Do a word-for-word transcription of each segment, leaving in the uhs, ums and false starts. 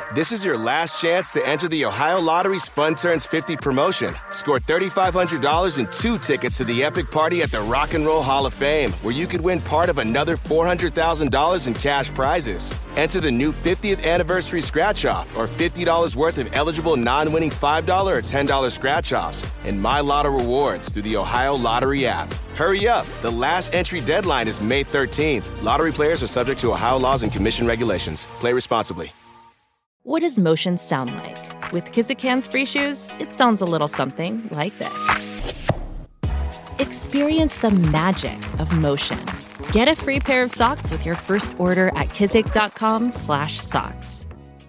This is your last chance to enter the Ohio Lottery's Fun Turns fifty promotion. Score three thousand five hundred dollars and two tickets to the epic party at the Rock and Roll Hall of Fame, where you could win part of another four hundred thousand dollars in cash prizes. Enter the new fiftieth anniversary scratch-off or fifty dollars worth of eligible non-winning five dollars or ten dollars scratch-offs and My Lotto rewards through the Ohio Lottery app. Hurry up. The last entry deadline is May thirteenth. Lottery players are subject to Ohio laws and commission regulations. Play responsibly. What does motion sound like? With Kizikans free shoes, it sounds a little something like this. Experience the magic of motion. Get a free pair of socks with your first order at kizik.com slash socks.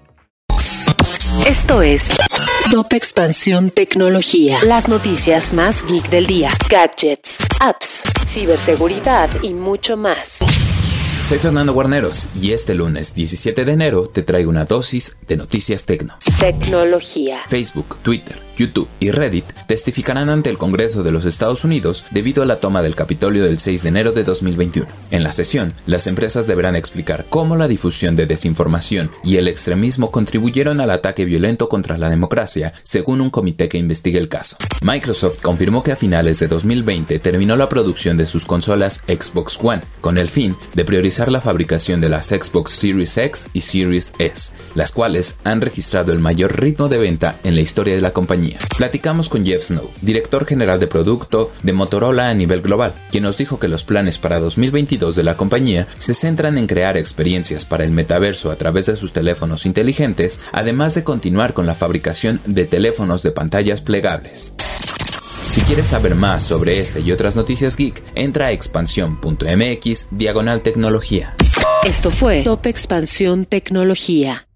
Esto es Top Expansión Tecnología. Las noticias más geek del día. Gadgets, apps, ciberseguridad y mucho más. Soy Fernando Guarneros y este lunes diecisiete de enero te traigo una dosis de noticias tecno. Tecnología. Facebook, Twitter, YouTube y Reddit testificarán ante el Congreso de los Estados Unidos debido a la toma del Capitolio del seis de enero de dos mil veintiuno. En la sesión, las empresas deberán explicar cómo la difusión de desinformación y el extremismo contribuyeron al ataque violento contra la democracia, según un comité que investiga el caso. Microsoft confirmó que a finales de dos mil veinte terminó la producción de sus consolas Xbox One, con el fin de priorizar la fabricación de las Xbox Series X y Series S, las cuales han registrado el mayor ritmo de venta en la historia de la compañía. Platicamos con Jeff Snow, director general de producto de Motorola a nivel global, quien nos dijo que los planes para dos mil veintidós de la compañía se centran en crear experiencias para el metaverso a través de sus teléfonos inteligentes, además de continuar con la fabricación de teléfonos de pantallas plegables. Si quieres saber más sobre este y otras noticias geek, entra a expansión.mx diagonal tecnología. Esto fue Top Expansión Tecnología.